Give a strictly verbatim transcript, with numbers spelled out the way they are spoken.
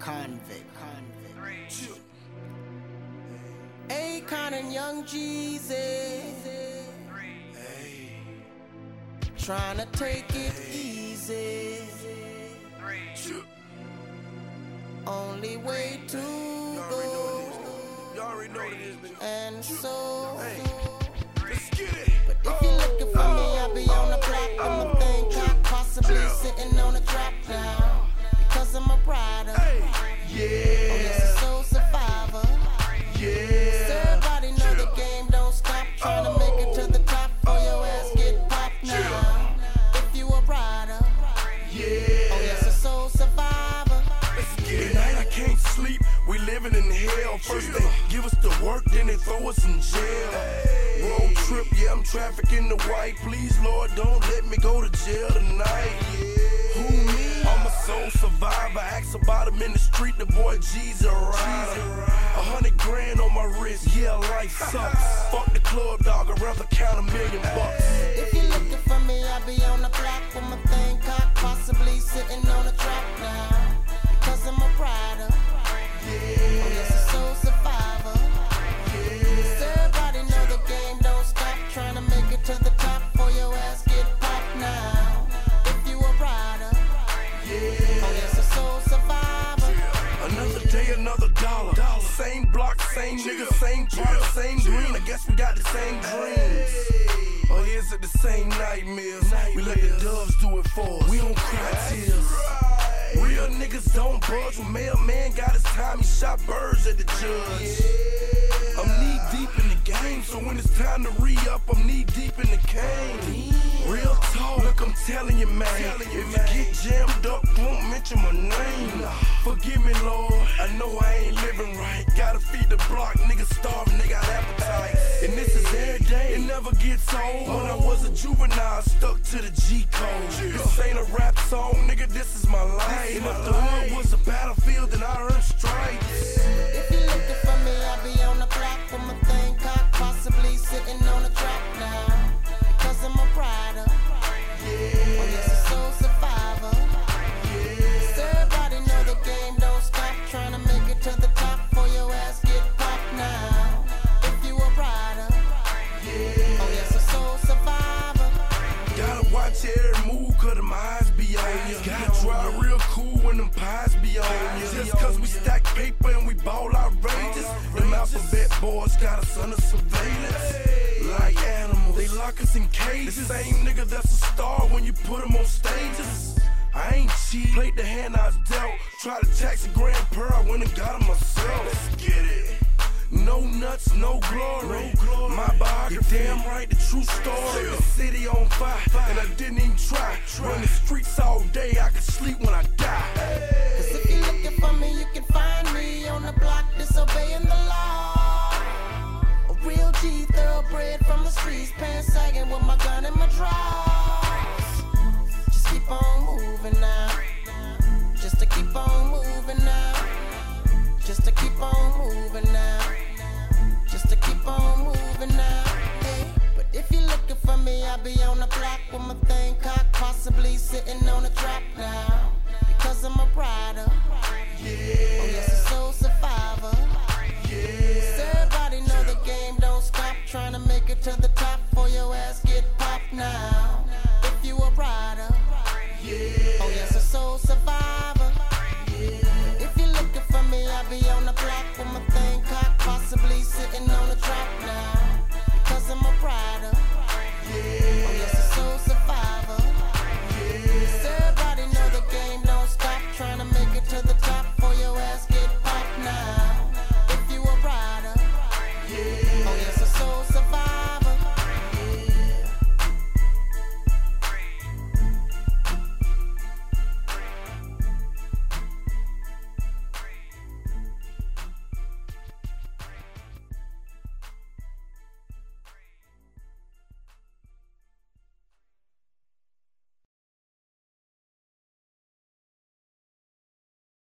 Convict. Convict. Akon and Young Jeezy. Hey. Trying to take it easy. Only way to go. And so. Let's get it. But if you're looking for me, I'll be on the block with my thing cocked, possibly sitting on a trap now. Because I'm a rider. Yeah. Oh, yes, a soul survivor. Yeah. So everybody know the game don't stop. Trying to make it to the top for your ass get popped now. If you a rider. Yeah. Oh, yes, a soul survivor. Let's get it. Tonight I can't sleep. We living in hell. First they give us the work, then they throw us in jail. Road trip, yeah, I'm trafficking the white. Please, Lord, don't let me go to jail tonight. Who me? I'm a soul survivor. Ask about him in the street, the boy G's a rider. A hundred grand on my wrist, yeah, life sucks. Fuck the club, dog, I'd rather count a million bucks. If you're looking for me, I'll be on the block with my thing cocked, possibly sitting on a trap now. Because I'm a rider. Oh, yes, a soul survivor. So everybody know the game don't stop. Trying to make it to the top for your ass get popped now. If you a rider. Oh, yes, a soul survivor. Another day, another dollar. Same block, same nigga, same part, same green. I guess we got the same dreams. Or is it the same nightmares? We let the doves do it for us. We don't cry tears. Real niggas don't budge. When mailman got his time, he shot birds at the judge. I'm knee deep in the game, so when it's time to re-up, I'm knee deep in the cane. Real talk, look, I'm telling you, man. If you get jammed up, won't mention my name. Forgive me, Lord, I know I ain't living right. Gotta feed the block, niggas starving, they got appetite. And this is every day, it never gets old. When I was a juvenile, stuck to the G code. This ain't a rap song, nigga, this is my life. And if the hood was a battlefield, then I earned stripes. If you're looking for me, I'll be on the block with my thing cocked, possibly sitting on a trap now. Because I'm a rider. Oh, yes, a soul survivor. So everybody know the game don't stop. Trying to make it to the top for your ass get popped now. If you a rider. Oh, yes, a soul survivor. Gotta watch every move, cause them eyes be on you. Gotta drive real cool when them pies be on you. Just cause we stack paper and we ball outrageous. Them alphabet boys got us under surveillance. Like animals, they lock us in cages. The same nigga that's a star when you put him on stages. I ain't cheat, played the hand I was dealt. Tried to tax a grand per, I went and got him myself. Let's get it. No nuts, no glory. My biography, damn right, the true story. The city on fire, and I didn't even try. Run the streets all day, I could sleep when I die. Cause if you're looking for me, you can find me on the block disobeying the law. A real G, thoroughbred from the streets, pants sagging with my gun in my drawers. Just keep on moving now. Just to keep on moving now. Just to keep on moving now. Just to keep on moving now. Hey, but if you're looking for me, I'll be on the block with my thing cocked, possibly sitting on a trap now. Because I'm a rider. Oh, yes, a soul survivor. So everybody know the game don't stop. Trying to make it to the top for your ass get popped now. If you a rider. Oh, yes, a soul survivor. If you're looking for me, I'll be on the block with my thing cocked, possibly sitting on a trap.